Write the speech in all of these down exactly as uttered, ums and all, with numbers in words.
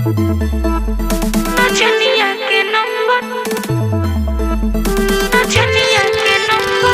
नचनिया के नंबर नचनिया के नंबर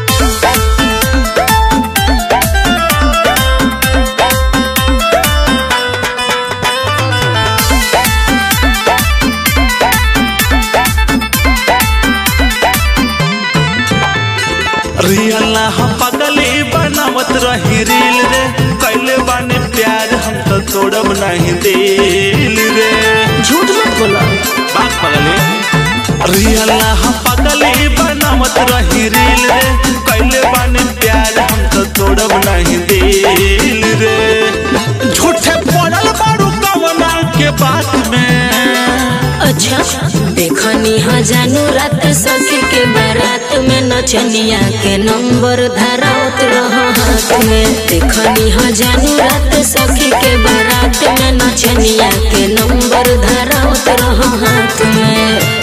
रियल हम पगली बनावत रही रील रे कैले बानी प्यार हम तो तोड़ब नहीं दिल रे। झूठ मत बोला। बात पगली रियल हम पगली बनावत रही रील रे कैले बानी प्यार हम तो तोड़ब नहीं दिल रे। झूठे पड़ल बारू कवना के बात में। अच्छा देखनी हाँ जानू रात सखी के बारात में नचनिया के नंबर धरावत रहो हाथ में। देखनी हाँ जानू रात सखी के बारात में नचनिया के नंबर धरावत रहो हाथ में।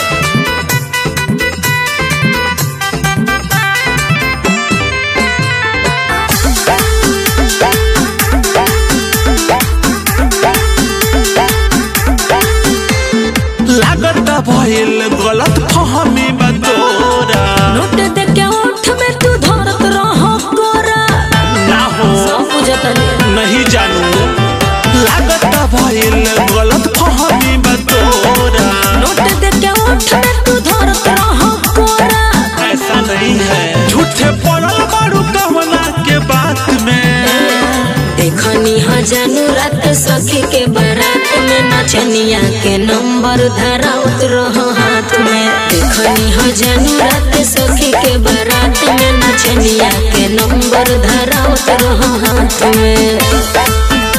लागत भइल गलत फहमी बतोरा। नोट दे के ओठ में तू धरत रहो कोरा। ना हो सब बुझता नहीं जानू लागत भइल गलत फहमी बतोरा। नोट दे के ओठ में तू धरत रहो कोरा। ऐसा नहीं है झूठे पड़ल बारू कवना के बात में। देखनी हाँ जानू रात सखी के बारात में नचनिया के नंबर धरावत रहो हाथ में। देखनी हाँ जानू रात सखी के बारात में नचनिया के नंबर धरावत रहो हाथ में।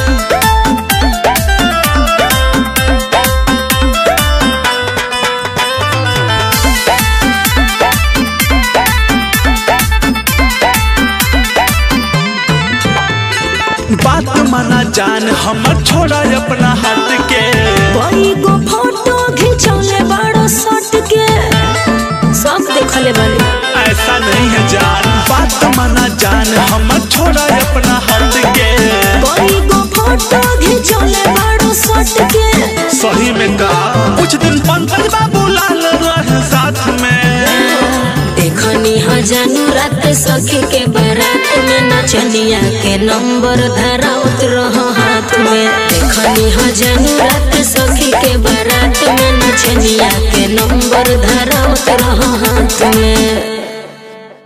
बात माना जान हमर छोड़ा अपना हाथ के। कोई गो फोटो खिंचौले बड़ो सट के सब देखले बानी। ऐसा नहीं है जान बात माना जान हमर छोड़ा अपना हाथ के। कोई गो फोटो खिंचौले बड़ो सट के। सही में का कुछ दिन पंकज बाबू लाल रहे साथ में। देखनी हाँ जानू रात सखी के बारात में नचनिया के नंबर धरावत रहो हाथ में। देखनी हाँ जानू रात सखी के बारात में नचनिया के नंबर धरावत रहो हाथ में।